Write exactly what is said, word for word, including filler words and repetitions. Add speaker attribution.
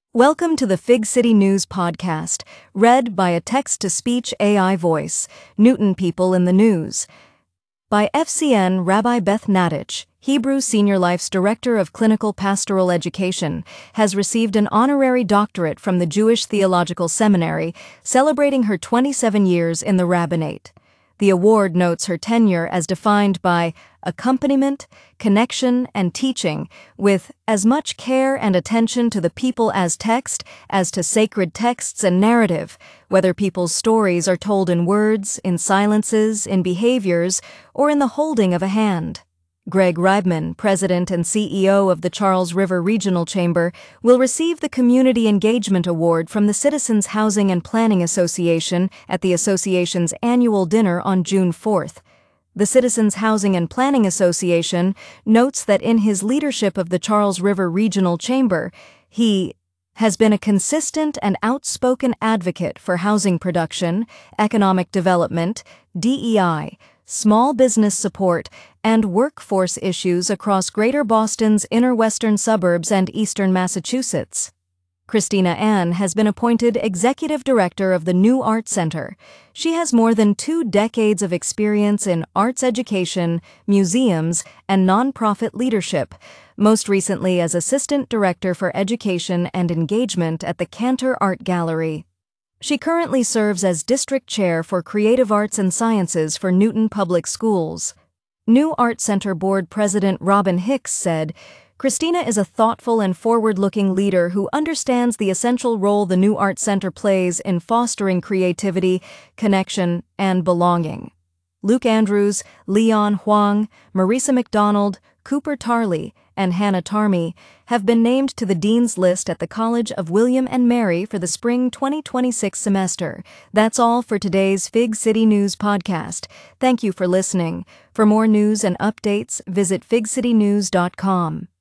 Speaker 1: Welcome to the Fig City News podcast, read by a text-to-speech A I voice, Newton People in the News, by F C N Rabbi Beth Nadich, Hebrew Senior Life's Director of Clinical Pastoral Education, has received an honorary doctorate from the Jewish Theological Seminary, celebrating her twenty-seven years in the rabbinate. The award notes her tenure as defined by accompaniment, connection, and teaching, with as much care and attention to the people as text as to sacred texts and narrative, whether people's stories are told in words, in silences, in behaviors, or in the holding of a hand. Greg Reibman, President and C E O of the Charles River Regional Chamber, will receive the Community Engagement Award from the Citizens Housing and Planning Association at the association's annual dinner on June fourth. The Citizens Housing and Planning Association notes that in his leadership of the Charles River Regional Chamber, he has been a consistent and outspoken advocate for housing production, economic development, D E I, small business support, and workforce issues across Greater Boston's inner western suburbs and eastern Massachusetts. Christina Ann has been appointed Executive Director of the New Art Center. She has more than two decades of experience in arts education, museums, and nonprofit leadership, most recently as Assistant Director for Education and Engagement at the Cantor Art Gallery. She currently serves as District Chair for Creative Arts and Sciences for Newton Public Schools. New Art Center Board President Robin Hicks said, "Christina is a thoughtful and forward-looking leader who understands the essential role the New Art Center plays in fostering creativity, connection, and belonging." Luke Andrews, Leon Huang, Marisa McDonald, Cooper Tarley, and Hannah Tarmy have been named to the Dean's List at the College of William and Mary for the spring twenty twenty-six semester. That's all for today's Fig City News podcast. Thank you for listening. For more news and updates, visit fig city news dot com.